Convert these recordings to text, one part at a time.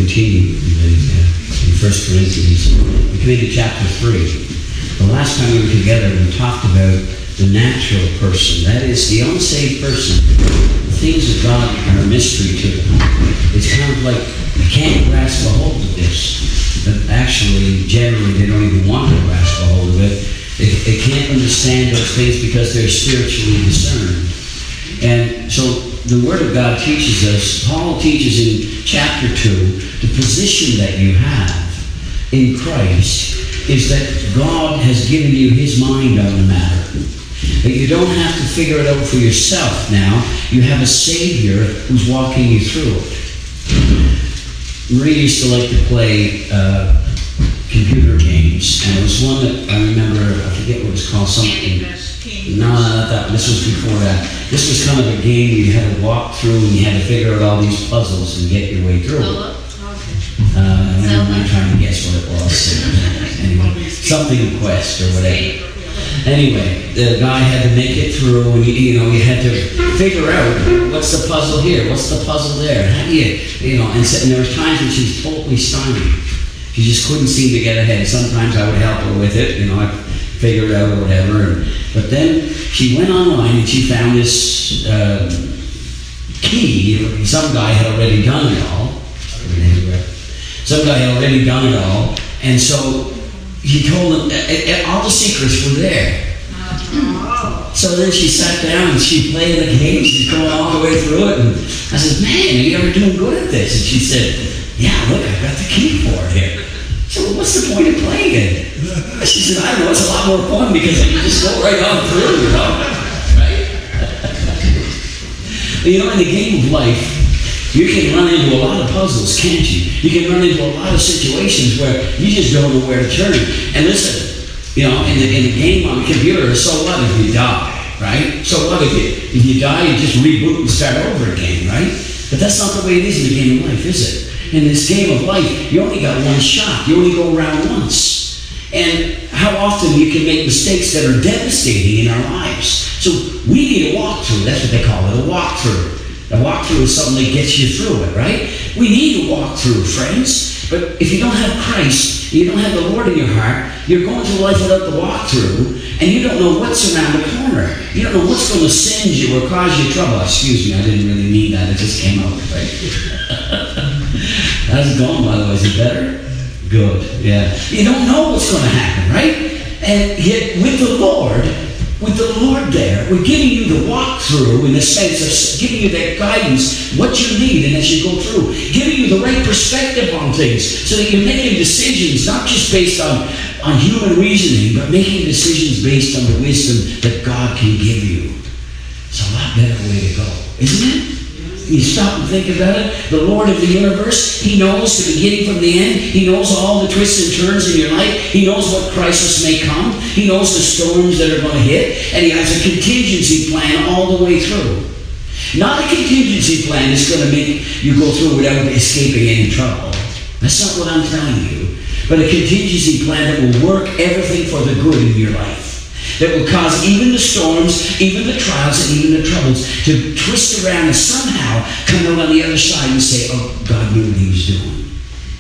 continue in 1 Corinthians. We come into chapter 3. The last time we were together, we talked about the natural person. That is, the unsaved person. The things of God are a mystery to them. It's kind of like you can't grasp a hold of this. But actually, generally, they don't even want to grasp a hold of it. They can't understand those things because they're spiritually discerned. And so the Word of God teaches us, Paul teaches in chapter 2, the position that you have in Christ is that God has given you His mind on the matter. That you don't have to figure it out for yourself now. You have a Savior who's walking you through it. Marie used to like to play computer games, and it was one that I remember, I forget what it was called, something. No, not that one. This was before that. This was kind of a game where you had to walk through and you had to figure out all these puzzles and get your way through it. I'm trying to guess what it was. Anyway, something Quest or whatever. Anyway, the guy had to make it through, and you had to figure out what's the puzzle here, what's the puzzle there. How do and there were times when she was totally stymied. She just couldn't seem to get ahead. Sometimes I would help her with it, I'd figure it out or whatever. But then she went online and she found this key. Some guy had already done it all. And so he told him all the secrets were there. So then she sat down and she played the game. She's going all the way through it. And I said, man, are you ever doing good at this? And she said, yeah, look, I've got the key for it here. So what's the point of playing it? She said, I don't know, it's a lot more fun because you just go right on through, right? In the game of life, you can run into a lot of puzzles, can't you? You can run into a lot of situations where you just don't know where to turn. And listen, in the game on the computer, so what if you die, right? So what if you die, you just reboot and start over again, right? But that's not the way it is in the game of life, is it? In this game of life, you only got one shot. You only go around once. And how often you can make mistakes that are devastating in our lives. So we need a walkthrough. That's what they call it, a walkthrough. A walkthrough is something that gets you through it, right? We need a walkthrough, friends. But if you don't have Christ, you don't have the Lord in your heart, you're going through life without the walkthrough, and you don't know what's around the corner. You don't know what's going to send you or cause you trouble. Excuse me, I didn't really mean that. It just came out, right? How's it going, by the way? Is it better? Good, yeah. You don't know what's going to happen, right? And yet, with the Lord there, we're giving you the walkthrough in the sense of giving you that guidance, what you need, and as you go through, giving you the right perspective on things so that you're making decisions not just based on human reasoning, but making decisions based on the wisdom that God can give you. It's a lot better way to go, isn't it? You stop and think about it. The Lord of the universe, He knows the beginning from the end. He knows all the twists and turns in your life. He knows what crisis may come. He knows the storms that are going to hit. And He has a contingency plan all the way through. Not a contingency plan that's going to make you go through without escaping any trouble. That's not what I'm telling you. But a contingency plan that will work everything for the good in your life. That will cause even the storms, even the trials, and even the troubles to twist around and somehow come out on the other side and say, oh, God knew what He was doing.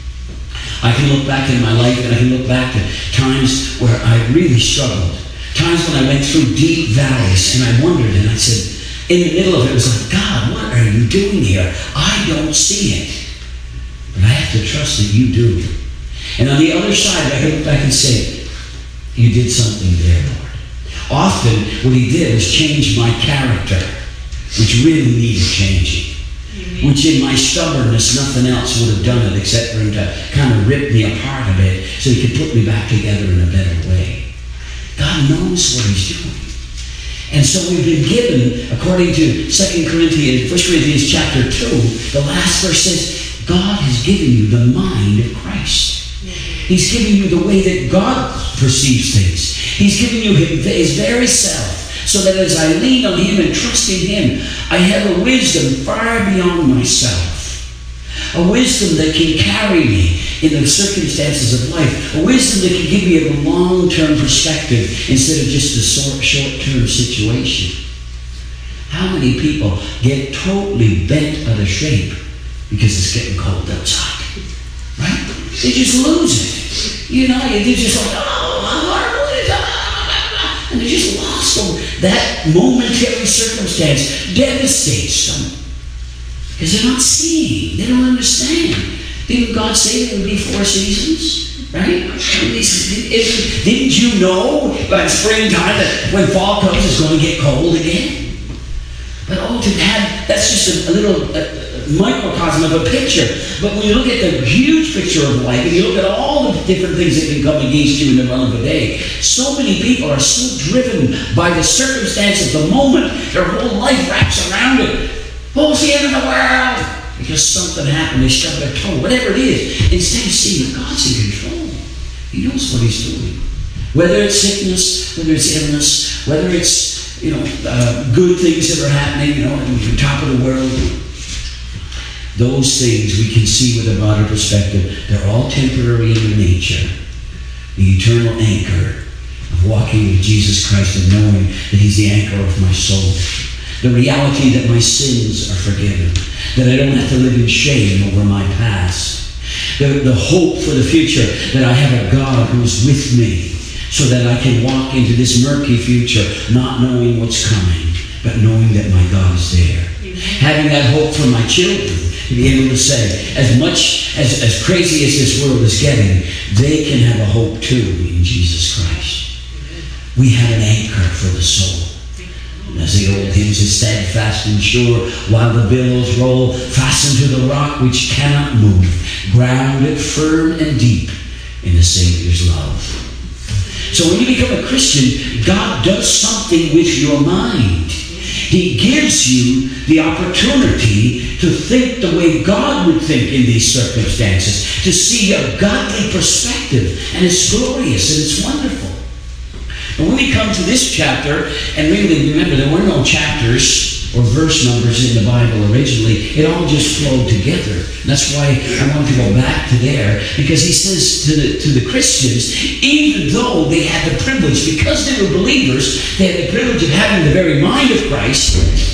I can look back in my life and I can look back to times where I really struggled. Times when I went through deep valleys and I wondered and I said, in the middle of it, it was like, God, what are you doing here? I don't see it. But I have to trust that you do. And on the other side, I can look back and say, you did something there, Lord. Often, what He did was change my character, which really needed changing. Which in my stubbornness, nothing else would have done it except for Him to kind of rip me apart a bit so He could put me back together in a better way. God knows what He's doing. And so we've been given, according to 1 Corinthians chapter 2, the last verse says, God has given you the mind of Christ. He's giving you the way that God perceives things. He's giving you His very self, so that as I lean on Him and trust in Him, I have a wisdom far beyond myself. A wisdom that can carry me in the circumstances of life. A wisdom that can give me a long-term perspective instead of just a short-term situation. How many people get totally bent out of shape because it's getting cold outside? They just lose it. You know, they're just like, oh, what is that? And they're just lost over that momentary circumstance devastates them. Because they're not seeing. They don't understand. Didn't God say there would be 4 seasons? Right? Didn't you know by springtime that when fall comes it's going to get cold again? But to have, that's just a little microcosm of a picture. But when you look at the huge picture of life, and you look at all the different things that can come against you in the run of a day, so many people are so driven by the circumstance of the moment, their whole life wraps around it. Who's the end of the world? Because something happened, they stubbed their toe, whatever it is. Instead of seeing God's in control. He knows what He's doing. Whether it's sickness, whether it's illness, whether it's good things that are happening, at the top of the world. Those things we can see with a broader perspective. They're all temporary in their nature. The eternal anchor of walking with Jesus Christ and knowing that He's the anchor of my soul. The reality that my sins are forgiven. That I don't have to live in shame over my past. The hope for the future that I have a God who's with me so that I can walk into this murky future not knowing what's coming, but knowing that my God is there. Having that hope for my children to be able to say, as much as crazy as this world is getting, they can have a hope too in Jesus Christ. We have an anchor for the soul. As the old hymn says, steadfast and sure, while the billows roll, fastened to the rock which cannot move, grounded firm and deep in the Savior's love. So when you become a Christian, God does something with your mind. He gives you the opportunity to think the way God would think in these circumstances, to see a godly perspective, and it's glorious and it's wonderful. But when we come to this chapter, and really remember there were no chapters or verse numbers in the Bible originally, it all just flowed together. And that's why I want to go back to there, because he says to the Christians, even though they had the privilege, because they were believers, they had the privilege of having the very mind of Christ,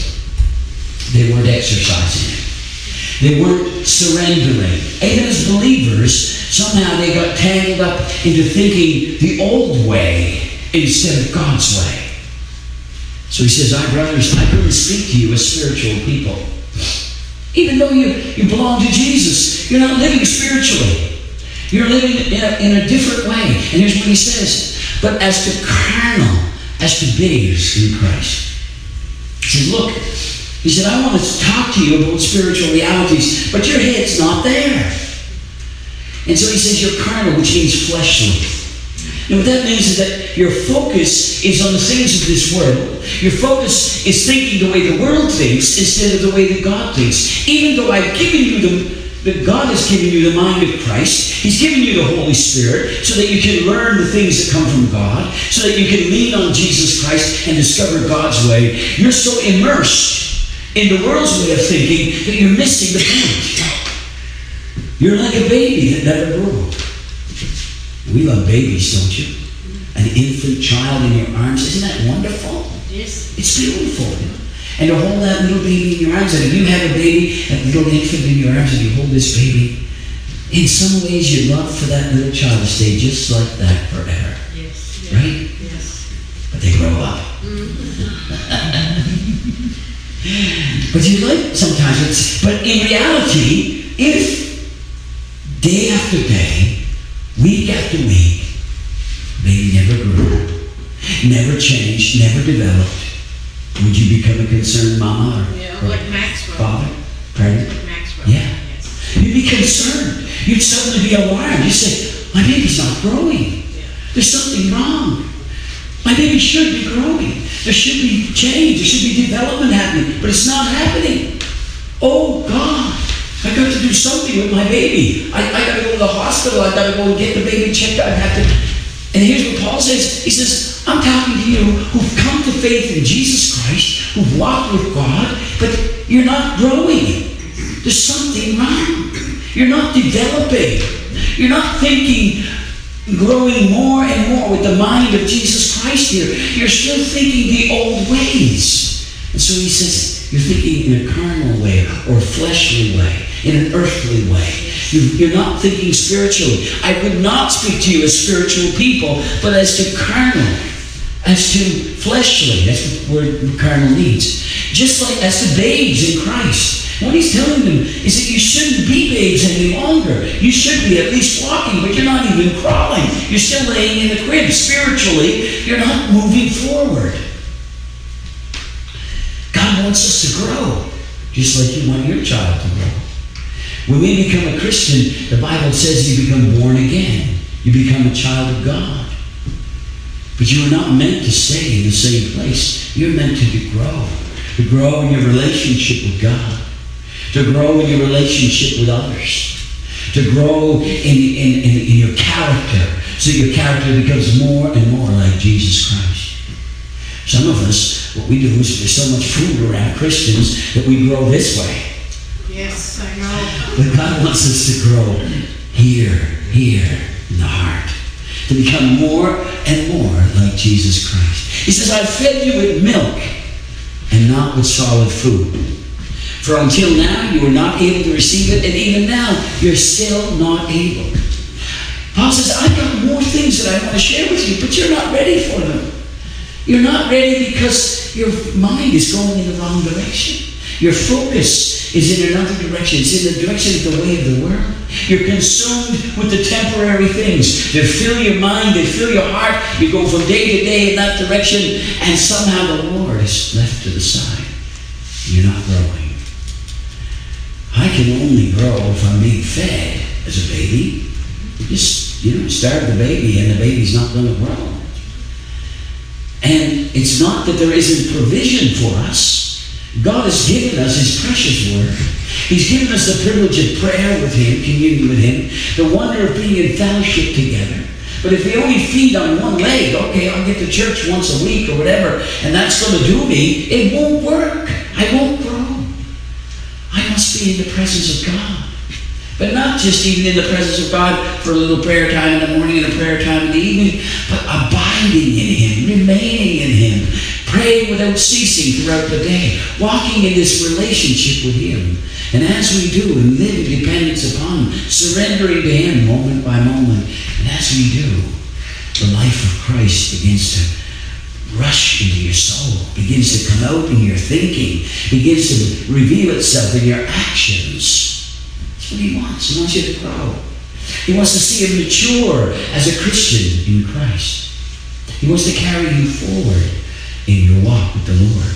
they weren't exercising it. They weren't surrendering. Even as believers, somehow they got tangled up into thinking the old way instead of God's way. So he says, brothers, I couldn't speak to you as spiritual people. Even though you belong to Jesus, you're not living spiritually. You're living in a different way. And here's what he says. But as to carnal, as to babes in Christ. He said, look, he said, I want to talk to you about spiritual realities, but your head's not there. And so he says, you're carnal, which means fleshly. And what that means is that your focus is on the things of this world. Your focus is thinking the way the world thinks instead of the way that God thinks. Even though I've given you that God has given you the mind of Christ, He's given you the Holy Spirit so that you can learn the things that come from God, so that you can lean on Jesus Christ and discover God's way. You're so immersed in the world's way of thinking that you're missing the point. You're like a baby that never grew. We love babies, don't you? An infant child in your arms. Isn't that wonderful? Yes. It's beautiful. And to hold that little baby in your arms. And if you have a baby, that little infant in your arms, and you hold this baby, in some ways you'd love for that little child to stay just like that forever. Yes. Right? Yes. But they grow up. But you like sometimes, but in reality, if day after day, week after week, they never grew, never changed, never developed, would you become a concerned mama or like Maxwell. Father? Pardon? Like Maxwell. Yeah. Yes. You'd be concerned. You'd suddenly be alarmed. You'd say, my baby's not growing. Yeah. There's something wrong. My baby should be growing. There should be change. There should be development happening. But it's not happening. Oh, God. I got to do something with my baby. I got to go to the hospital. I got to go and get the baby checked out. And here's what Paul says. He says, I'm talking to you who've come to faith in Jesus Christ, who've walked with God, but you're not growing. There's something wrong. You're not developing. You're not thinking, growing more and more with the mind of Jesus Christ here. You're still thinking the old ways. And so he says, you're thinking in a carnal way or a fleshly way, in an earthly way. You're not thinking spiritually. I would not speak to you as spiritual people, but as to carnal, as to fleshly. That's what word carnal means. Just like as to babes in Christ. What he's telling them is that you shouldn't be babes any longer. You should be at least walking, but you're not even crawling. You're still laying in the crib. Spiritually, you're not moving forward. God wants us to grow, just like you want your child to grow. When we become a Christian, the Bible says you become born again. You become a child of God. But you are not meant to stay in the same place. You're meant to grow in your relationship with God, to grow in your relationship with others, to grow in your character, so your character becomes more and more like Jesus Christ. Some of us, what we do is there's so much food around Christians that we grow this way. Yes, I know. But God wants us to grow here in the heart, to become more and more like Jesus Christ. He says, I fed you with milk and not with solid food. For until now you were not able to receive it, and even now you're still not able. Paul says, I've got more things that I want to share with you, but you're not ready for them. You're not ready because your mind is going in the wrong direction. Your focus is in another direction. It's in the direction of the way of the world. You're consumed with the temporary things that fill your mind, that fill your heart. You go from day to day in that direction, and somehow the Lord is left to the side. You're not growing. I can only grow if I'm being fed as a baby. Just, starve the baby and the baby's not going to grow. And it's not that there isn't provision for us. God has given us His precious Word. He's given us the privilege of prayer with Him, communion with Him, the wonder of being in fellowship together. But if we only feed on one leg, okay, I'll get to church once a week or whatever, and that's going to do me, it won't work. I won't grow. I must be in the presence of God. But not just even in the presence of God for a little prayer time in the morning and a prayer time in the evening, but abiding in Him, remaining in Him, praying without ceasing throughout the day, walking in this relationship with Him. And as we do and live in dependence upon Him, surrendering to Him moment by moment, and as we do, the life of Christ begins to rush into your soul, begins to come out in your thinking, begins to reveal itself in your actions. That's what He wants. He wants you to grow. He wants to see you mature as a Christian in Christ. He wants to carry you forward in your walk with the Lord.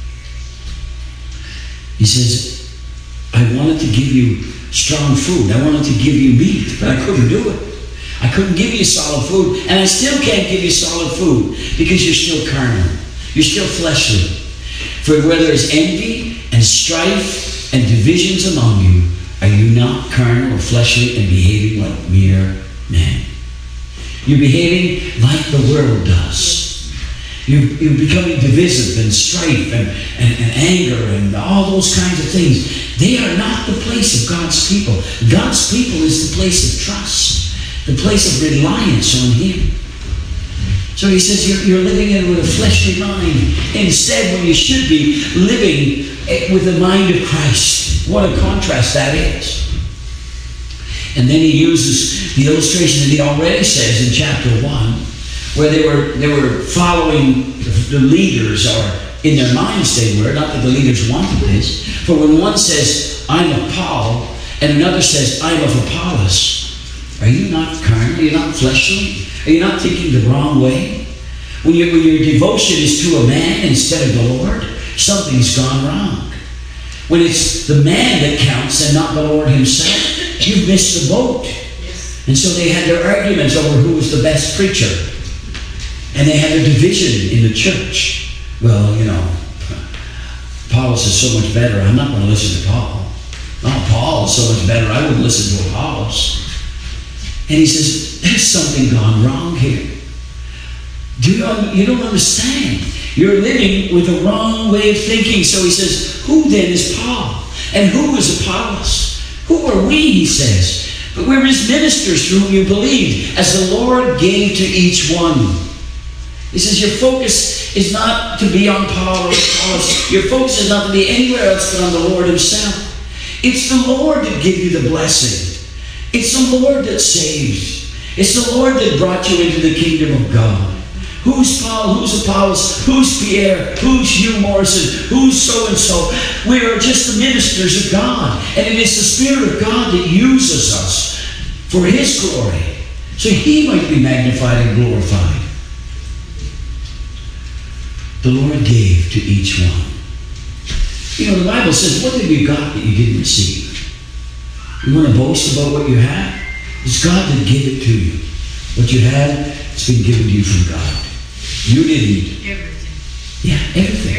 He says, I wanted to give you strong food. I wanted to give you meat, but I couldn't do it. I couldn't give you solid food, and I still can't give you solid food because you're still carnal. You're still fleshly. For where there is envy and strife and divisions among you, are you not carnal or fleshly and behaving like mere men? You're behaving like the world does. You're becoming divisive and strife and anger and all those kinds of things. They are not the place of God's people. God's people is the place of trust, the place of reliance on Him. So He says you're living in with a fleshly mind instead when you should be living with the mind of Christ. What a contrast that is. And then He uses the illustration that He already says in chapter 1, where they were following the leaders, or in their minds they were, not that the leaders wanted this. For when one says, I'm of Paul, and another says, I'm of Apollos, are you not carnal? Are you not fleshly? Are you not thinking the wrong way? When your devotion is to a man instead of the Lord, something's gone wrong. When it's the man that counts and not the Lord Himself, you've missed the boat. And so they had their arguments over who was the best preacher. And they had a division in the church. Well, Apollos is so much better. I'm not going to listen to Paul. Oh, Paul is so much better. I wouldn't listen to Apollos. And he says, there's something gone wrong here. You don't understand. You're living with the wrong way of thinking. So he says, who then is Paul? And who is Apollos? Who are we, he says? But we're His ministers through whom you believed, as the Lord gave to each one. He says your focus is not to be on Paul or Apollos. Your focus is not to be anywhere else but on the Lord Himself. It's the Lord that gives you the blessing. It's the Lord that saves. It's the Lord that brought you into the kingdom of God. Who's Paul? Who's Apollos? Who's Pierre? Who's Hugh Morrison? Who's so-and-so? We are just the ministers of God. And it is the Spirit of God that uses us for His glory, so He might be magnified and glorified. The Lord gave to each one. You know, the Bible says, what have you got that you didn't receive? You want to boast about what you have? It's God that gave it to you. What you had, it's been given to you from God. You didn't. Everything. Yeah, everything.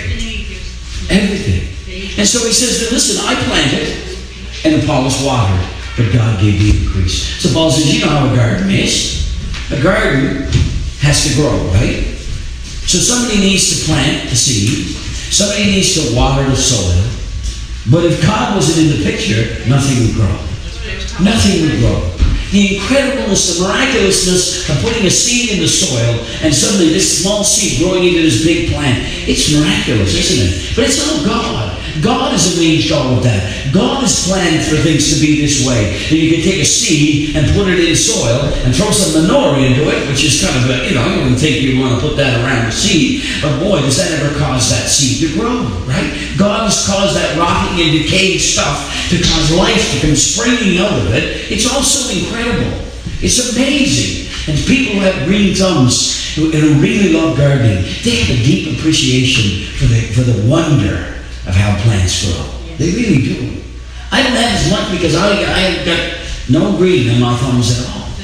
Everything. And so he says, listen, I planted and Apollos watered, but God gave the increase. So Paul says, you know how a garden is. A garden has to grow, right? So somebody needs to plant the seed. Somebody needs to water the soil. But if God wasn't in the picture, nothing would grow. Nothing would grow. The incredibleness, the miraculousness of putting a seed in the soil and suddenly this small seed growing into this big plant. It's miraculous, isn't it? But it's all God. God has arranged all of that. God has planned for things to be this way. That you can take a seed and put it in soil and throw some manure into it, which is kind of a, you wouldn't think you'd want to put that around the seed. But boy, does that ever cause that seed to grow, right? God has caused that rotting and decayed stuff to cause life to come springing out of it. It's all so incredible. It's amazing. And people who have green thumbs, who really love gardening, they have a deep appreciation for the wonder of how plants grow. They really do. I don't have as much because I have got no green on my thumbs at all.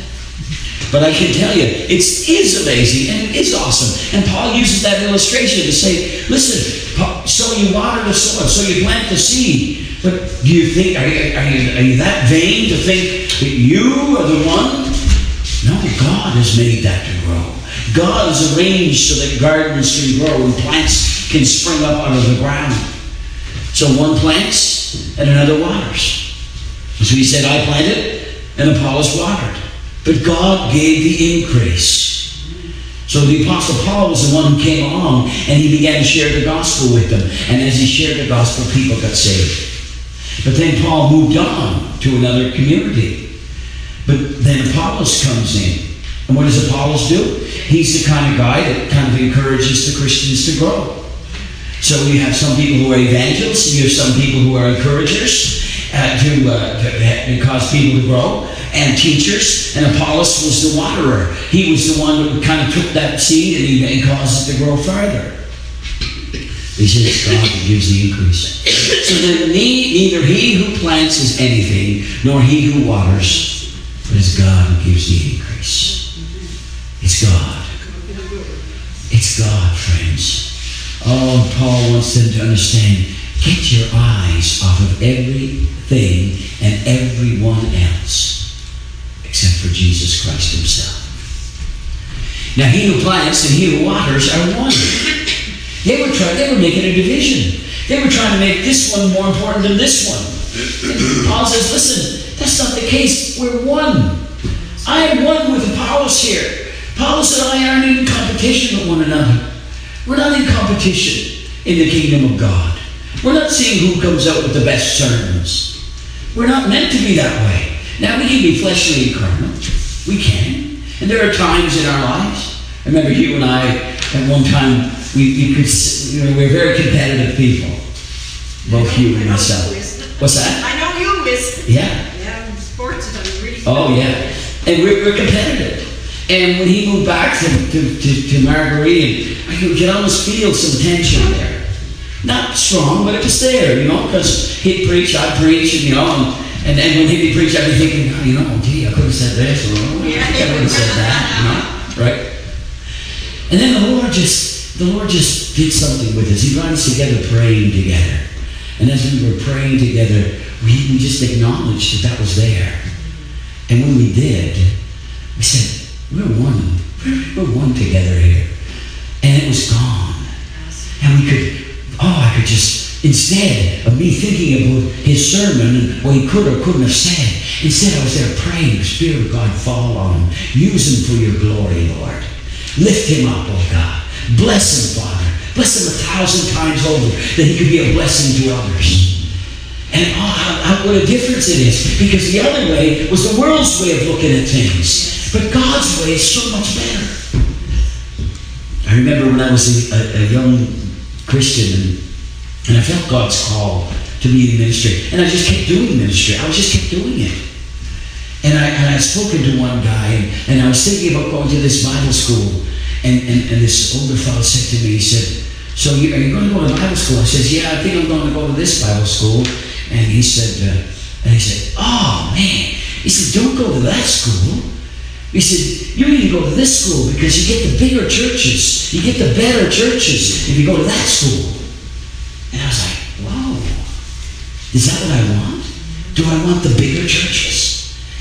But I can tell you, it is amazing and it is awesome. And Paul uses that illustration to say, listen, so you water the soil, so you plant the seed. But do you think, are you that vain to think that you are the one? No, God has made that to grow. God has arranged so that gardens can grow and plants can spring up out of the ground. So one plants and another waters. So he said, I planted and Apollos watered. But God gave the increase. So the Apostle Paul was the one who came along and he began to share the gospel with them. And as he shared the gospel, people got saved. But then Paul moved on to another community. But then Apollos comes in. And what does Apollos do? He's the kind of guy that kind of encourages the Christians to grow. So you have some people who are evangelists, and you have some people who are encouragers to cause people to grow, and teachers, and Apollos was the waterer. He was the one who kind of took that seed and caused it to grow farther. He said it's God that gives the increase. So then neither he who plants is anything, nor he who waters, but it's God who gives the increase. It's God. It's God, friends. Oh, Paul wants them to understand, get your eyes off of everything and everyone else except for Jesus Christ himself. Now, he who plants and he who waters are one. They were making a division. They were trying to make this one more important than this one. And Paul says, listen, that's not the case. We're one. I am one with Apollos here. Apollos and I aren't in competition with one another. We're not in competition in the kingdom of God. We're not seeing who comes out with the best sermons. We're not meant to be that way. Now, we can be fleshly and carnal. We can. And there are times in our lives. I remember you and I, at one time, we're very competitive people. Both you and myself. What's that? I know you, Miss. Yeah. Yeah, sports is really Oh, yeah. And we're competitive. And when he moved back to Marguerite, I could almost feel some tension there. Not strong, but it was there, because he'd preach, I'd preach, and when he'd preach, I'd be thinking, gee, I could have said this, or I could have said that, right? And then the Lord just did something with us. He brought us together praying together. And as we were praying together, we just acknowledged that was there. And when we did, we said, we're one. We're one together here. And it was gone. And I could just, instead of me thinking about his sermon and what he could or couldn't have said, instead I was there praying, the Spirit of God fall on him. Use him for your glory, Lord. Lift him up, oh God. Bless him, Father. Bless him 1,000 times over, that he could be a blessing to others. And what a difference it is. Because the other way was the world's way of looking at things. But God's way is so much better. I remember when I was a young Christian and I felt God's call to be in ministry. And I just kept doing ministry. I just kept doing it. And I had spoken to one guy, and I was thinking about going to this Bible school. And this older fellow said to me, he said, so are you going to go to Bible school? I said, yeah, I think I'm going to go to this Bible school. And he said, oh man. He said, don't go to that school. He said, you need to go to this school because you get the bigger churches. You get the better churches if you go to that school. And I was like, whoa. Is that what I want? Do I want the bigger churches?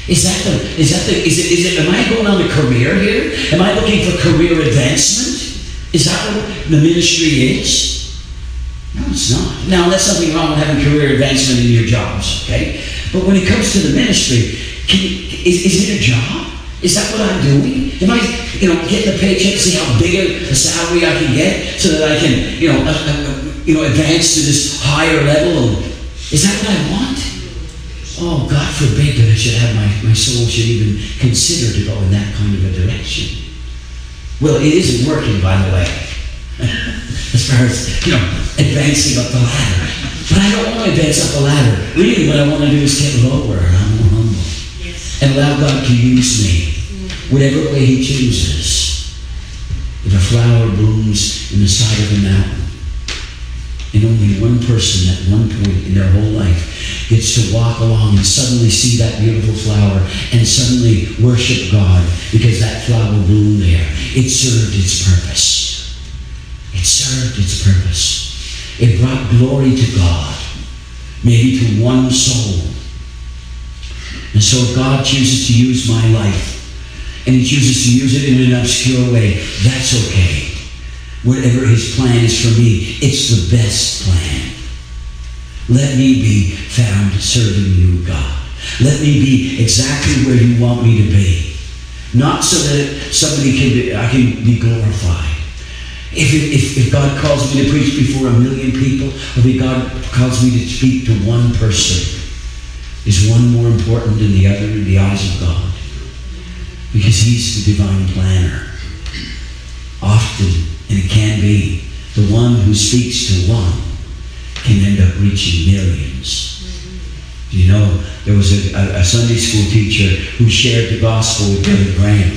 Am I going on a career here? Am I looking for career advancement? Is that what the ministry is? No, it's not. Now, there's something wrong with having career advancement in your jobs, okay? But when it comes to the ministry, is it a job? Is that what I'm doing? Am I, getting a paycheck to see how big a salary I can get so that I can, advance to this higher level? Is that what I want? Oh, God forbid that I should have my soul should even consider to go in that kind of a direction. Well, it isn't working, by the way, as far as, advancing up the ladder. But I don't want to advance up the ladder. Really, what I want to do is get lower and I'm more humble. Yes. And allow God to use me, whatever way He chooses. If a flower blooms in the side of a mountain, and only one person at one point in their whole life gets to walk along and suddenly see that beautiful flower and suddenly worship God because that flower bloomed there. It served its purpose. It served its purpose. It brought glory to God, maybe to one soul. And so if God chooses to use my life and He chooses to use it in an obscure way, that's okay. Whatever His plan is for me, it's the best plan. Let me be found serving you, God. Let me be exactly where you want me to be. Not so that I can be glorified. If God calls me to preach before 1 million people, or if God calls me to speak to one person, is one more important than the other in the eyes of God? Because He's the divine planner. Often, and it can be, the one who speaks to one can end up reaching millions. Do you know, there was a Sunday school teacher who shared the gospel with Billy Graham.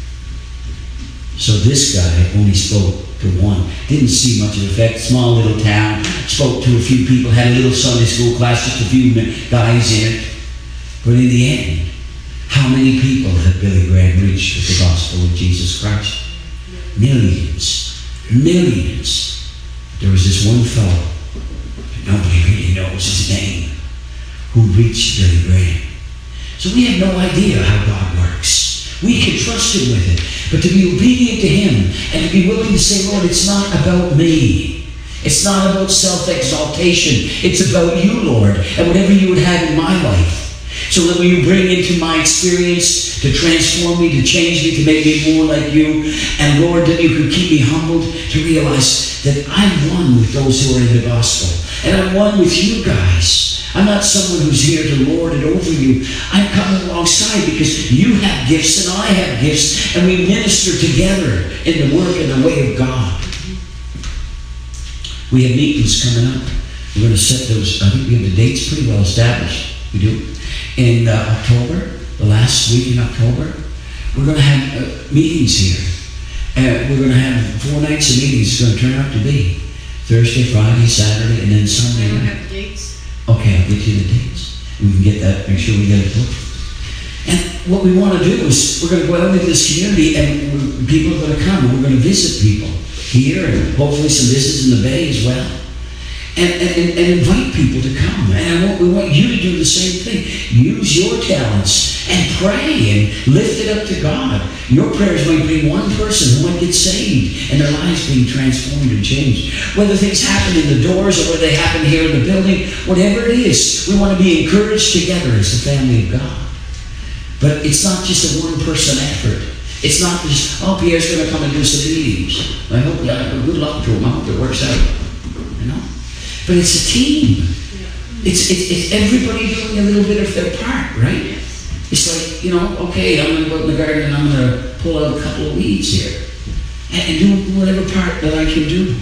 So this guy only spoke to one. Didn't see much of effect. Small little town. Spoke to a few people. Had a little Sunday school class. Just a few guys in it. But in the end, how many people had Billy Graham reached with the gospel of Jesus Christ? Millions. Millions. There was this one fellow, nobody really knows his name, who reached Billy Graham. So we have no idea how God works. We can trust Him with it. But to be obedient to Him and to be willing to say, Lord, it's not about me. It's not about self-exaltation. It's about you, Lord, and whatever you would have in my life. So that when you bring into my experience to transform me, to change me, to make me more like you, and Lord, that you could keep me humbled to realize that I'm one with those who are in the gospel. And I'm one with you guys. I'm not someone who's here to lord it over you. I'm coming alongside because you have gifts and I have gifts, and we minister together in the work and the way of God. We have meetings coming up. We're going to set those, I think we have the dates pretty well established. We do. In October, the last week in October, we're going to have meetings here. We're going to have 4 nights of meetings. It's going to turn out to be Thursday, Friday, Saturday, and then Sunday. I don't have the dates. Okay, I'll get you the dates. We can get that, make sure we get it booked. And what we want to do is we're going to go out into this community and people are going to come and we're going to visit people here and hopefully some visits in the Bay as well. And invite people to come. And we want you to do the same thing. Use your talents and pray and lift it up to God. Your prayers might bring one person who might get saved and their lives being transformed and changed. Whether things happen in the doors or whether they happen here in the building, whatever it is, we want to be encouraged together as the family of God. But it's not just a one-person effort. It's not just, oh, Pierre's going to come and do some meetings. I hope, good luck to him. I hope it works out. You know? But it's a team. It's everybody doing a little bit of their part, right? It's like, okay, I'm going to go out in the garden and I'm going to pull out a couple of weeds here. And do whatever part that I can do.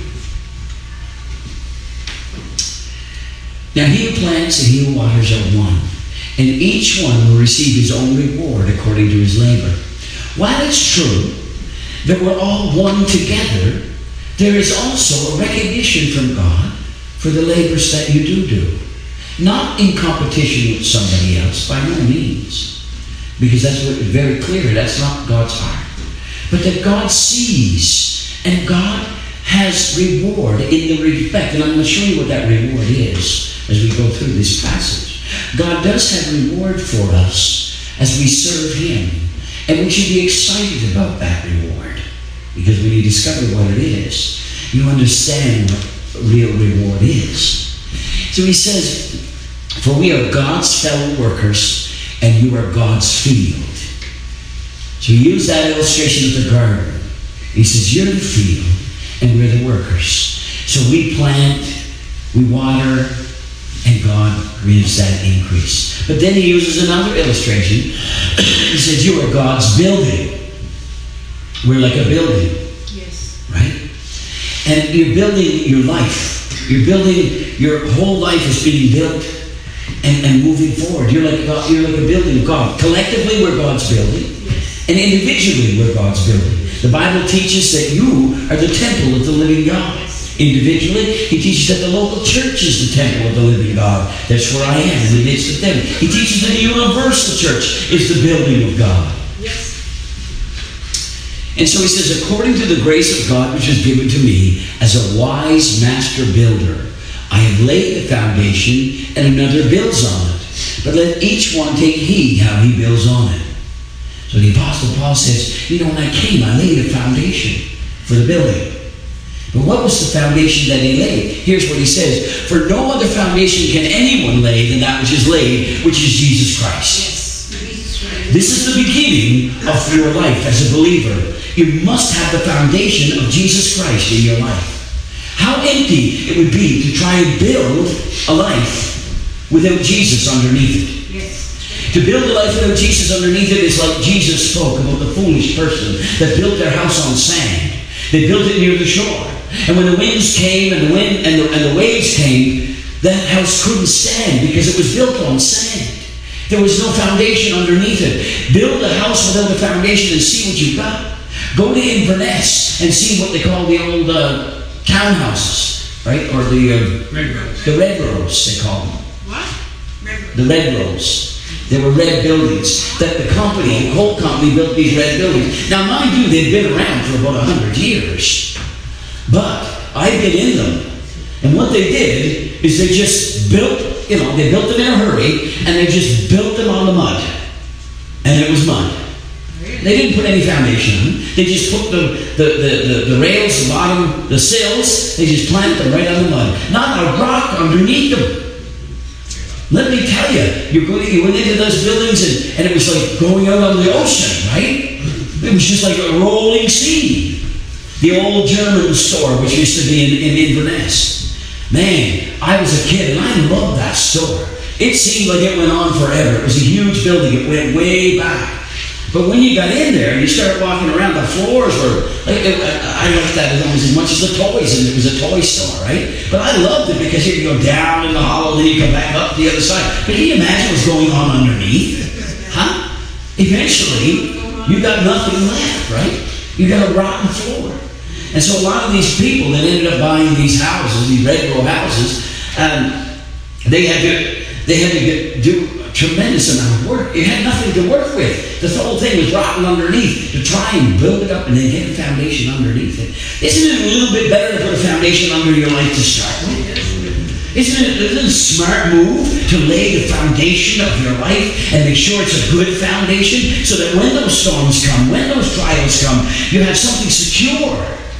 Now he who plants and he who waters are one, and each one will receive his own reward according to his labor. While it's true that we're all one together, there is also a recognition from God for the labors that you do. Not in competition with somebody else, by no means. Because that's what is very clear, that's not God's heart. But that God sees, and God has reward in the respect. And I'm going to show you what that reward is as we go through this passage. God does have reward for us as we serve Him. And we should be excited about that reward. Because when you discover what it is, you understand what real reward is. So he says, for we are God's fellow workers, and you are God's field. So he used that illustration of the garden. He says, you're the field, and we're the workers. So we plant, we water, and God gives that increase. But then he uses another illustration. He says, you are God's building. We're like a building. Yes. Right? And you're building your life. You're building, your whole life is being built and moving forward. You're like a building of God. Collectively, we're God's building. Yes. And individually, we're God's building. The Bible teaches that you are the temple of the living God. Individually, he teaches that the local church is the temple of the living God. That's where I am, in the midst of them. He teaches that the universal church is the building of God. Yes. And so he says, according to the grace of God which is given to me as a wise master builder, I have laid the foundation and another builds on it. But let each one take heed how he builds on it. So the Apostle Paul says, when I came, I laid a foundation for the building. But what was the foundation that he laid? Here's what he says, for no other foundation can anyone lay than that which is laid, which is Jesus Christ. Yes. This is the beginning of your life as a believer. You must have the foundation of Jesus Christ in your life. How empty it would be to try and build a life without Jesus underneath it. Yes. To build a life without Jesus underneath it is like Jesus spoke about the foolish person that built their house on sand. They built it near the shore. And when the winds came and the waves came, that house couldn't stand because it was built on sand. There was no foundation underneath it. Build a house without a foundation and see what you've got. Go to Inverness and see what they call the old townhouses, right? Or the Red Rose. The Red Rose, they call them. What? Red. The Red Rose. They were red buildings. That the whole company built these red buildings. Now, mind you, they've been around for about 100 years. But I've been in them. And what they did is they just built, they built them in a hurry, and they just built them on the mud. And it was mud. They didn't put any foundation on them. They just put the rails, the bottom, the sills, they just planted them right on the mud. Not a rock underneath them. Let me tell you, you went into those buildings and it was like going out on the ocean, right? It was just like a rolling sea. The old German store, which used to be in Inverness. Man, I was a kid and I loved that store. It seemed like it went on forever. It was a huge building. It went way back. But when you got in there and you started walking around, the floors were, I liked that almost as much as the toys, and it was a toy store, right? But I loved it because you could go down in the hollow, then you come back up the other side. But can you imagine what's going on underneath? Huh? Eventually, you got nothing left, right? You got a rotten floor. And so a lot of these people that ended up buying these houses, these red row houses, they had to do a tremendous amount of work. You had nothing to work with. The whole thing was rotten underneath. To try and build it up and then get a foundation underneath it. Isn't it a little bit better to put a foundation under your life to start with? Isn't it a smart move to lay the foundation of your life and make sure it's a good foundation so that when those storms come, when those trials come, you have something secure?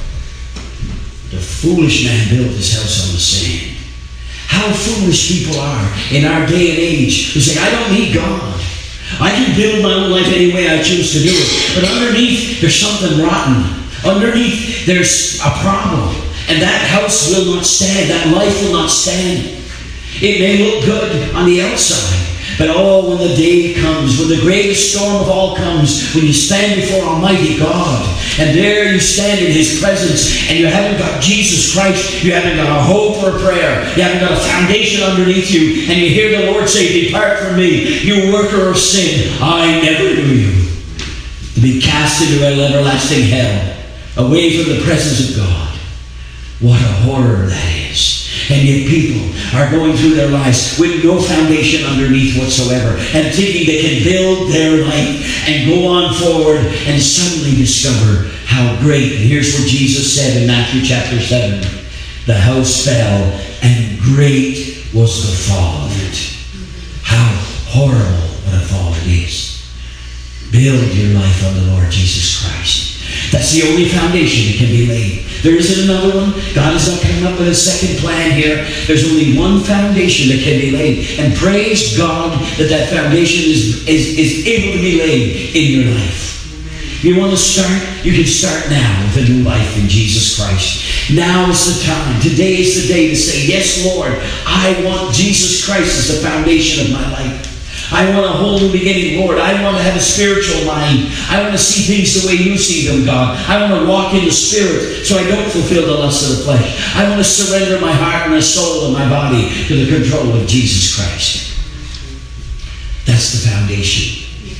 The foolish man built his house on the sand. How foolish people are in our day and age who say, I don't need God. I can build my own life any way I choose to do it. But underneath, there's something rotten. Underneath, there's a problem. And that house will not stand. That life will not stand. It may look good on the outside, but oh, when the day comes, when the greatest storm of all comes, when you stand before Almighty God, and there you stand in His presence, and you haven't got Jesus Christ, you haven't got a hope or a prayer, you haven't got a foundation underneath you, and you hear the Lord say, "Depart from me, you worker of sin, I never knew you." To be cast into an everlasting hell, away from the presence of God. What a horror that is. And yet people are going through their lives with no foundation underneath whatsoever, and thinking they can build their life and go on forward, and suddenly discover how great. And here's what Jesus said in Matthew chapter 7. The house fell, and great was the fall of it. How horrible what a fall it is. Build your life on the Lord Jesus Christ. That's the only foundation that can be laid. There isn't another one. God is not coming up with a second plan here. There's only one foundation that can be laid. And praise God that that foundation is able to be laid in your life. You want to start? You can start now with a new life in Jesus Christ. Now is the time. Today is the day to say, "Yes, Lord, I want Jesus Christ as the foundation of my life. I want a whole new beginning, Lord. I want to have a spiritual mind. I want to see things the way you see them, God. I want to walk in the Spirit so I don't fulfill the lusts of the flesh. I want to surrender my heart and my soul and my body to the control of Jesus Christ." That's the foundation.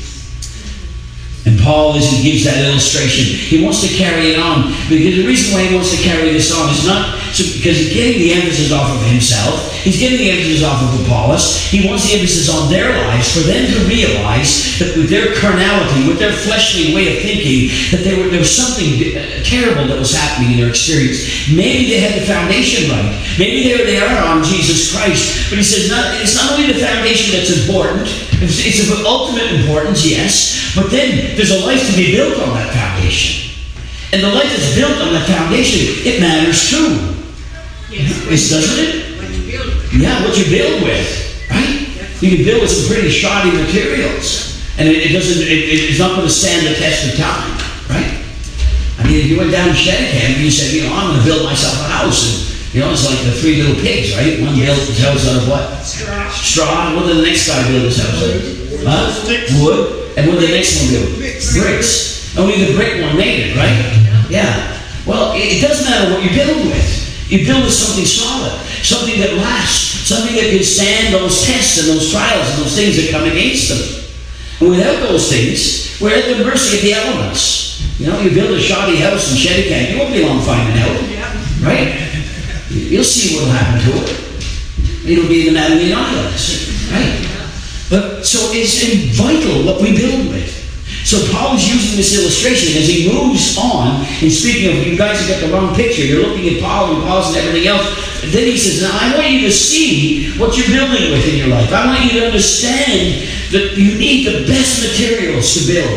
And Paul, as he gives that illustration, he wants to carry it on. Because the reason why he wants to carry this on is not because he's getting the emphasis off of himself. He's getting the emphasis off of Apollos. He wants the emphasis on their lives, for them to realize that with their carnality, with their fleshly way of thinking, that there was something terrible that was happening in their experience. Maybe they had the foundation right. Maybe they are on Jesus Christ. But he says it's not only the foundation that's important. It's of ultimate importance, yes. But then there's a life to be built on that foundation. And the life that's built on that foundation, it matters too. Yes, doesn't it? What you build with. Yeah, what you build with, right? You can build with some pretty shoddy materials, and it's not going to stand the test of time, right? I mean, if you went down to Shedicam and you said, I'm going to build myself a house, and it's like the three little pigs, right? One built his house out of what? Straw. And what did the next guy build his house out of? Wood. And what did the next one build? Bricks. Only the brick one made it, right? Yeah. Well, it doesn't matter what you build with. You build with something solid, something that lasts, something that can stand those tests and those trials and those things that come against them. And without those things, we're at the mercy of the elements. You build a shoddy house in Shedicam, you won't be long finding out, right? You'll see what will happen to it. It'll be in the Madeline Islands, right? But so it's vital what we build with. So Paul is using this illustration as he moves on. And speaking of, you guys have got the wrong picture. You're looking at Paul and Paul's and everything else. And then he says, now I want you to see what you're building with in your life. I want you to understand that you need the best materials to build.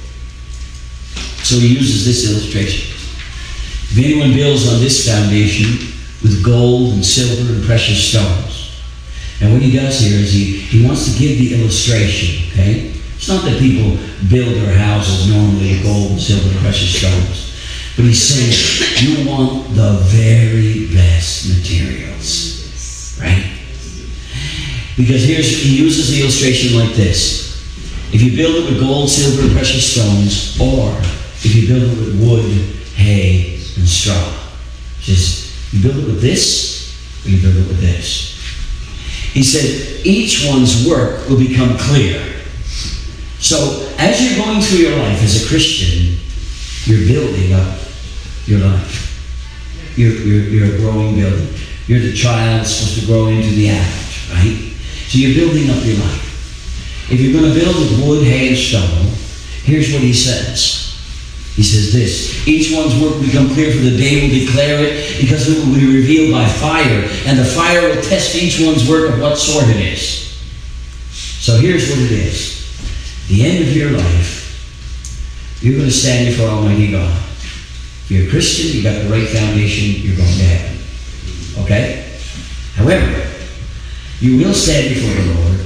So he uses this illustration. If anyone builds on this foundation with gold and silver and precious stones. And what he does here is he wants to give the illustration, okay? It's not that people build their houses normally with gold and silver and precious stones. But he's saying you want the very best materials, right? Because he uses the illustration like this. If you build it with gold, silver, and precious stones, or if you build it with wood, hay, and straw. Just, you build it with this, or you build it with this. He said each one's work will become clear. So, as you're going through your life as a Christian, you're building up your life. You're a growing building. You're the child that's supposed to grow into the adult, right? So you're building up your life. If you're going to build with wood, hay, and stone, here's what he says. He says this, each one's work will become clear, for the day will declare it, because it will be revealed by fire, and the fire will test each one's work of what sort it is. So here's what it is. The end of your life, you're going to stand before Almighty God. If you're a Christian, you've got the right foundation, you're going to heaven. Okay? However, you will stand before the Lord,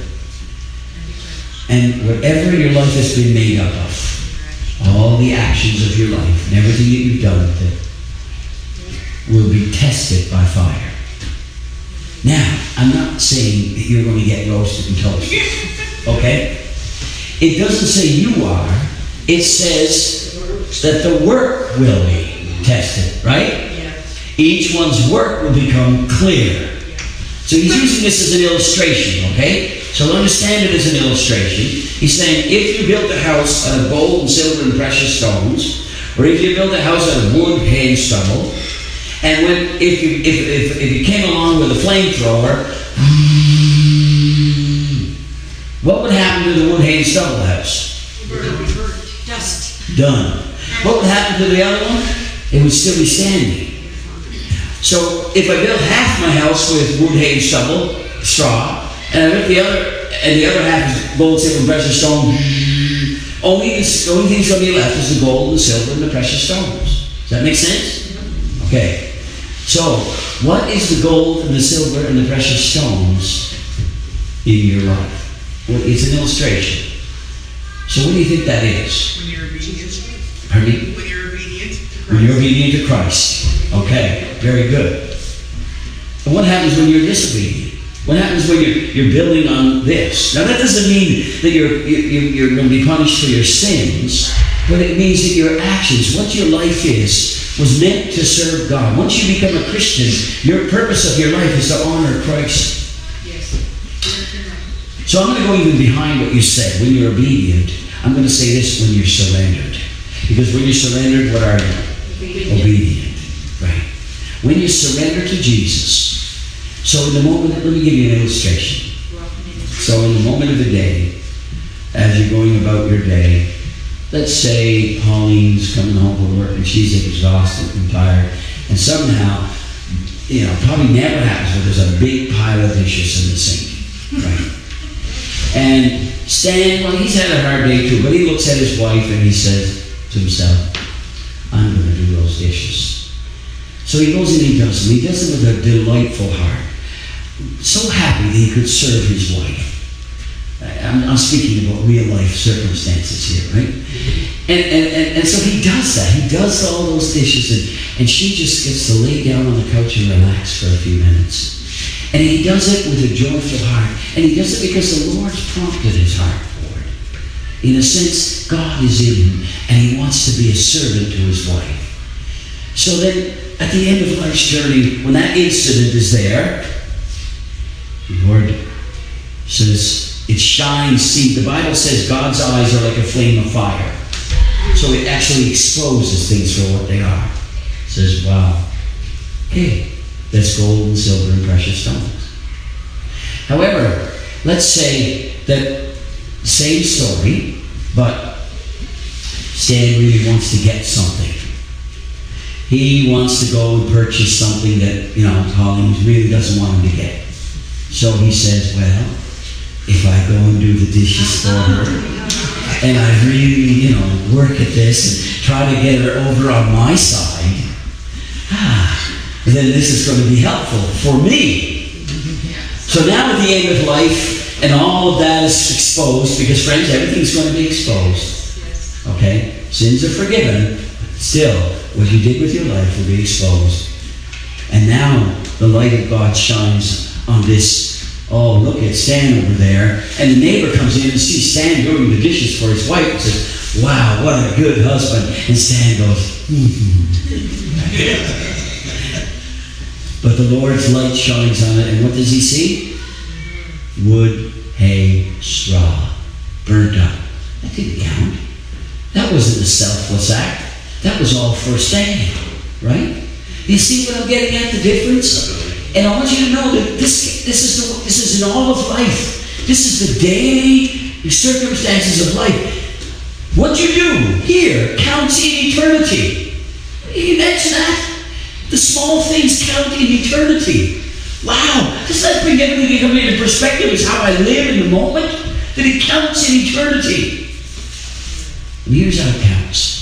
and whatever your life has been made up of, all the actions of your life and everything that you've done with it will be tested by fire. Now, I'm not saying that you're going to get roasted and toasted. Okay? It doesn't say you are. It says that the work will be tested, right? Each one's work will become clear. So he's using this as an illustration, okay? So understand it as an illustration. He's saying if you built a house out of gold and silver and precious stones, or if you built a house out of wood, hay, and stubble, and if you came along with a flamethrower, what would happen to the wood, hay, and stubble house? Dust. Done. What would happen to the other one? It would still be standing. So if I built half my house with wood, hay, and stubble, straw, and I built the other half is gold, silver, and precious stone, the only thing's going to be left is the gold, the silver, and the precious stones. Does that make sense? Okay. So, what is the gold and the silver and the precious stones in your life? Well, it's an illustration. So what do you think that is? When you're obedient. Pardon me? When you're obedient to Christ. When you're obedient to Christ. Okay, very good. And what happens when you're disobedient? What happens when you're building on this? Now that doesn't mean that you're going to be punished for your sins, but it means that your actions, what your life is, was meant to serve God. Once you become a Christian, your purpose of your life is to honor Christ. Yes. So I'm going to go even behind what you said. When you're obedient, I'm going to say this: when you're surrendered. Because when you're surrendered, what are you? Obedient. Right. When you surrender to Jesus. So in the moment, let me give you an illustration. So in the moment of the day, as you're going about your day, let's say Pauline's coming home from work and she's exhausted and tired, and somehow, probably never happens, but there's a big pile of dishes in the sink, right? And Stan, well, he's had a hard day too, but he looks at his wife and he says to himself, I'm going to do those dishes. So he goes and he does them. He does them with a delightful heart. So happy that he could serve his wife. I'm speaking about real life circumstances here, right? And so he does that. He does all those dishes, and she just gets to lay down on the couch and relax for a few minutes. And he does it with a joyful heart. And he does it because the Lord's prompted his heart for it. In a sense, God is in him, and he wants to be a servant to his wife. So then, at the end of life's journey, when that incident is there, the Lord says, it shines. See, the Bible says God's eyes are like a flame of fire. So it actually exposes things for what they are. It says, wow, okay, that's gold and silver and precious stones. However, let's say that same story, but Stan really wants to get something. He wants to go and purchase something that, Colin really doesn't want him to get. So he says, well, if I go and do the dishes for her, and I really, work at this and try to get her over on my side, then this is going to be helpful for me. So now at the end of life, and all of that is exposed, because friends, everything's going to be exposed. Okay? Sins are forgiven, but still, what you did with your life will be exposed. And now the light of God shines on this. Oh, look at Stan over there. And the neighbor comes in and sees Stan doing the dishes for his wife and says, wow, what a good husband. And Stan goes, But the Lord's light shines on it. And what does he see? Wood, hay, straw, burnt up. That didn't count. That wasn't a selfless act. That was all for Stan, right? You see what I'm getting at, the difference? And I want you to know that this is in all of life. This is the daily circumstances of life. What you do here counts in eternity. You mention that? The small things count in eternity. Wow, does that bring everything into perspective? Is how I live in the moment? That it counts in eternity. And here's how it counts.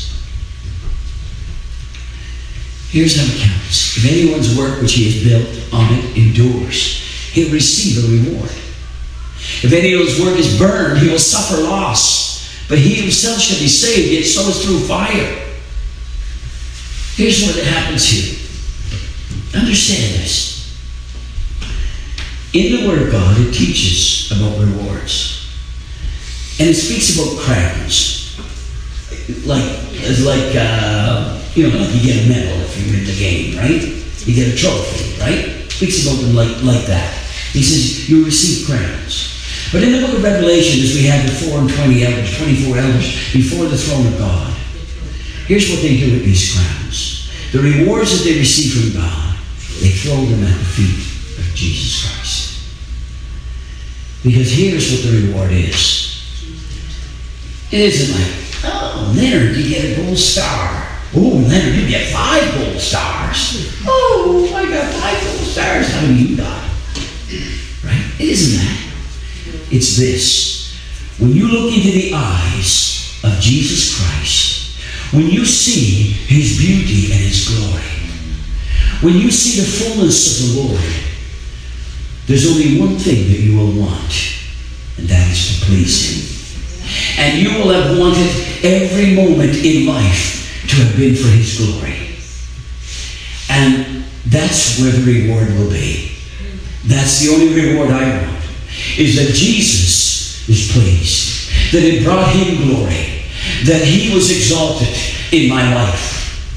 Here's how it counts. If anyone's work which he has built on it endures, he'll receive a reward. If anyone's work is burned, he will suffer loss. But he himself shall be saved, yet so is through fire. Here's what happens here. Understand this. In the Word of God, it teaches about rewards. And it speaks about crowns. Like like you get a medal if you win the game, right? You get a trophy, right? It speaks about them like that. He says, you receive crowns. But in the book of Revelation, as we have the 4 and 20 elders, 24 elders before the throne of God, here's what they do with these crowns. The rewards that they receive from God, they throw them at the feet of Jesus Christ. Because here's what the reward is. It isn't like, oh, Leonard, you get a gold star. Oh, Leonard, you get 5 gold stars. Oh, I got 5 gold stars. How many you got? Right? It isn't that. It's this. When you look into the eyes of Jesus Christ, when you see His beauty and His glory, when you see the fullness of the Lord, there's only one thing that you will want, and that is to please Him. And you will have wanted every moment in life to have been for His glory. And that's where the reward will be. That's the only reward I want, is that Jesus is pleased, that it brought Him glory, that He was exalted in my life.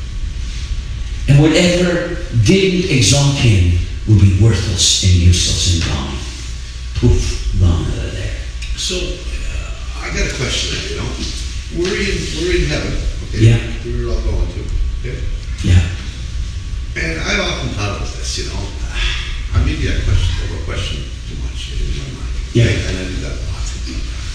And whatever didn't exalt Him will be worthless and useless and gone. Poof, gone out of there. So, I got a question, We're in heaven, okay? Yeah. We're all going to, okay? Yeah. And I often thought of this, maybe I question too much in my mind. Yeah. Okay? And I do that a lot sometimes.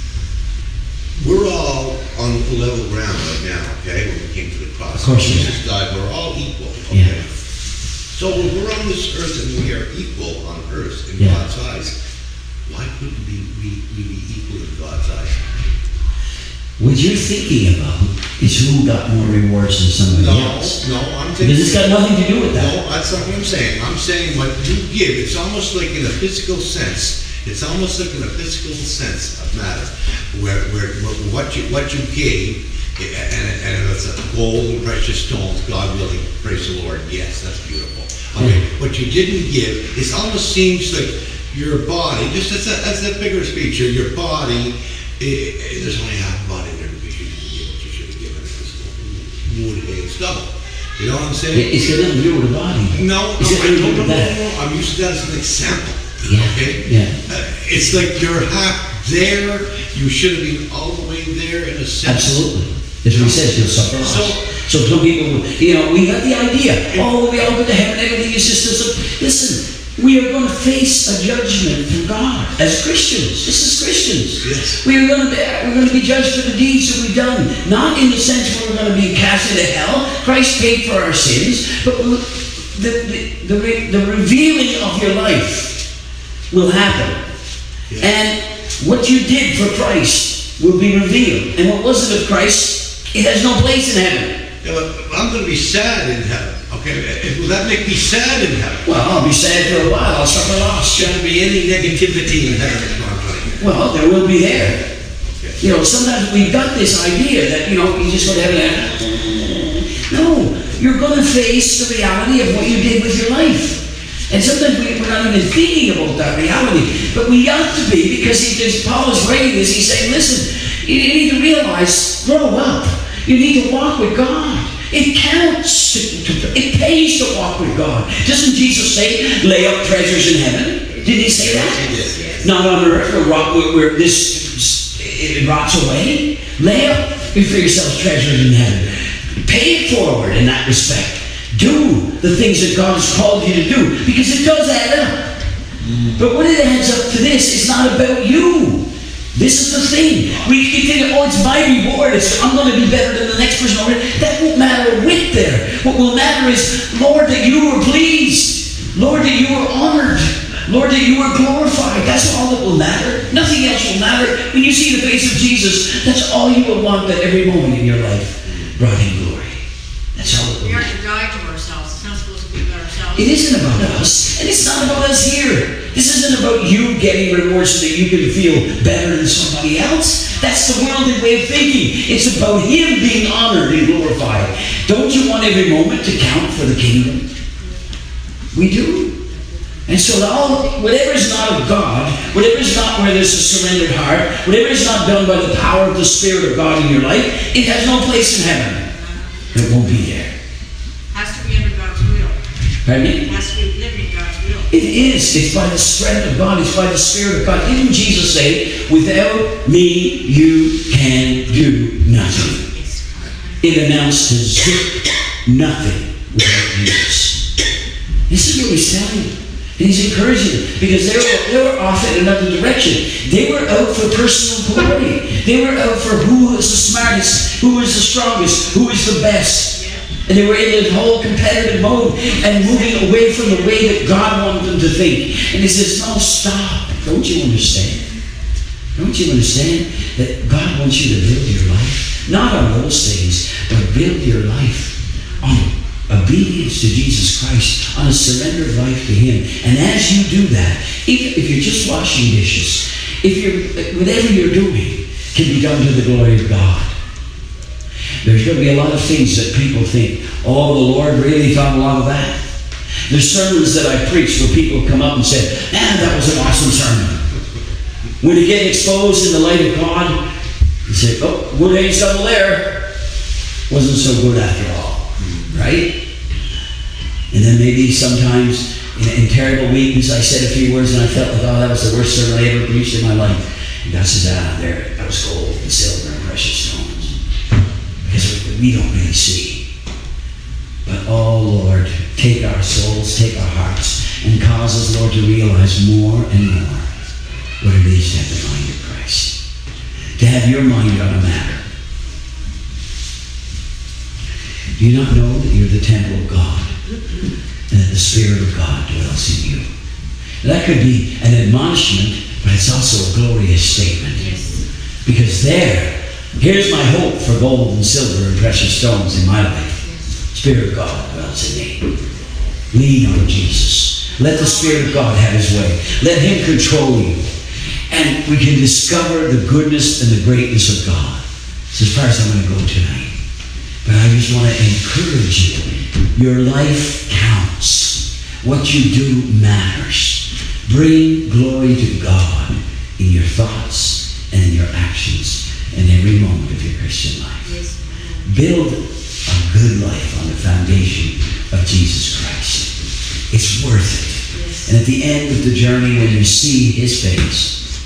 We're all on level ground right now, okay? When we came to the cross. Of course we are. Jesus died, we're all equal, okay? Yeah. So when we're on this earth and we are equal on earth in God's eyes, why couldn't we be equal in God's eyes? What you're thinking about is who got more rewards than somebody else. No, I'm thinking... Because it's got nothing to do with that. No, that's not what I'm saying. I'm saying what you give. It's almost like in a physical sense. It's almost like in a physical sense of matter, where what you gave, and it's a gold and precious stones, God willing, praise the Lord. Yes, that's beautiful. Okay, what you didn't give, it almost seems like your body, just as a bigger picture, your body, there's only half a body there because you didn't give what you should have given. It was wood, hay, and stubble. You know what I'm saying? It's got nothing to do with the body. No, I'm using that as an example. Yeah. Okay? Yeah. It's like you're half there, you should have been all the way there in a sense. Absolutely. That's what he says, you'll suffer loss. So some people, we got the idea, we all go to heaven, everything is just this. Listen, we are going to face a judgment from God as Christians. This is Christians. Yes. We're going to be judged for the deeds that we've done. Not in the sense where we're going to be cast into hell. Christ paid for our sins, but the revealing of your life will happen. Yes. And what you did for Christ will be revealed. And what wasn't of Christ, it has no place in heaven. Yeah, but I'm going to be sad in heaven. Okay, will that make me sad in heaven? Well, I'll be sad for a while. I'll suffer loss. Shouldn't be any negativity in heaven. Well, there will be there. Okay. Sometimes we've got this idea that, you just go to heaven and... No, you're going to face the reality of what you did with your life. And sometimes we're not even thinking about that reality. But we ought to be, because Paul is writing this, he's saying, listen, you need to realize, grow up. You need to walk with God. It counts. It pays to walk with God. Doesn't Jesus say, lay up treasures in heaven? Did he say that? Yes. Not on earth where it rots away. Lay up for yourselves treasures in heaven. Pay it forward in that respect. Do the things that God has called you to do, because it does add up. But when it adds up to this, it's not about you. This is the thing. We can think, it's my reward. I'm going to be better than the next person over there. That won't matter a whit there. What will matter is, Lord, that you were pleased. Lord, that you were honored. Lord, that you were glorified. That's all that will matter. Nothing else will matter. When you see the face of Jesus, that's all you will want at every moment in your life. Brought him glory. That's all it will We are matter. to die to ourselves. It's not supposed to be about ourselves. It isn't about us, and it's not about us here. This isn't about you getting rewards so that you can feel better than somebody else. That's the worldly way of thinking. It's about Him being honored and glorified. Don't you want every moment to count for the kingdom? We do. And so whatever is not of God, whatever is not where there's a surrendered heart, whatever is not done by the power of the Spirit of God in your life, it has no place in heaven. It won't be there. Has to be under God's will. Pardon me? It has to be living God's will. It is. It's by the strength of God. It's by the Spirit of God. Didn't Jesus say, without me, you can do nothing? It announced to zip nothing without Jesus. This is what he's telling you. And he's encouraging them because they were off in another direction. They were out for personal glory. They were out for who was the smartest, who was the strongest, who was the best. And they were in this whole competitive mode and moving away from the way that God wanted them to think. And he says, no, stop. Don't you understand? Don't you understand that God wants you to build your life? Not on those things, but build your life on obedience to Jesus Christ, on a surrendered life to Him. And as you do that, even if you're just washing dishes, whatever you're doing can be done to the glory of God. There's going to be a lot of things that people think, oh, the Lord really thought a lot of that. There's sermons that I preach where people come up and say, that was an awesome sermon. When you get exposed in the light of God, you say, oh, wood ain't stubble there. Wasn't so good after all. Right? And then maybe sometimes in terrible weakness I said a few words and I felt like, oh, that was the worst sermon I ever preached in my life. And God says, there, that was gold and silver and precious stones. Because we don't really see. But oh Lord, take our souls, take our hearts, and cause us, Lord, to realize more and more what it is to have the mind of Christ. To have your mind on a matter. Do you not know that you're the temple of God and that the Spirit of God dwells in you? That could be an admonishment, but it's also a glorious statement. Yes. Because here's my hope for gold and silver and precious stones in my life. Spirit of God dwells in me. Lean on Jesus. Let the Spirit of God have His way. Let Him control you. And we can discover the goodness and the greatness of God. So as far as I'm going to go tonight. But I just want to encourage you. Your life counts. What you do matters. Bring glory to God in your thoughts and in your actions in every moment of your Christian life. Yes. Build a good life on the foundation of Jesus Christ. It's worth it. Yes. And at the end of the journey, when you see His face,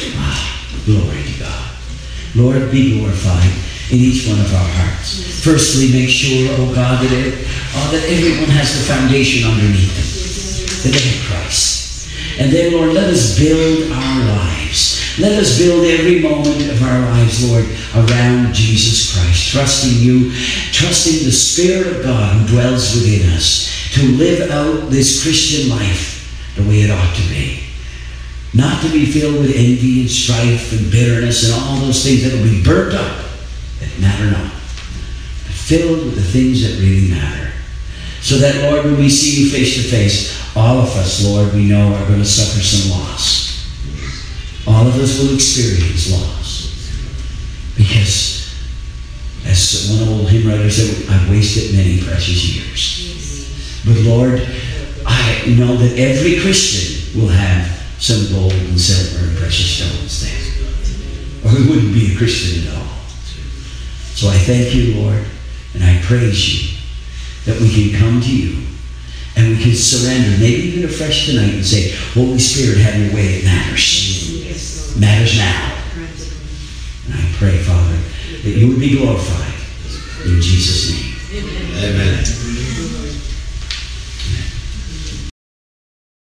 glory to God. Lord, be glorified in each one of our hearts. Yes. Firstly, make sure, oh God, that everyone has the foundation underneath them. Yes. That they have Christ. And then, Lord, let us build our lives. Let us build every moment of our lives, Lord, around Jesus Christ. Trusting you, trusting the Spirit of God who dwells within us to live out this Christian life the way it ought to be. Not to be filled with envy and strife and bitterness and all those things that will be burnt up that matter not, but filled with the things that really matter. So that, Lord, when we see you face to face, all of us, Lord, we know are going to suffer some loss. All of us will experience loss. Because, as one old hymn writer said, I've wasted many precious years. But Lord, I know that every Christian will have some gold and silver and precious stones there. Or we wouldn't be a Christian at all. So I thank you, Lord, and I praise you that we can come to you and we can surrender, maybe even afresh tonight, and say, Holy Spirit, have your way. It matters. Yes. It matters now. And I pray, Father, that you would be glorified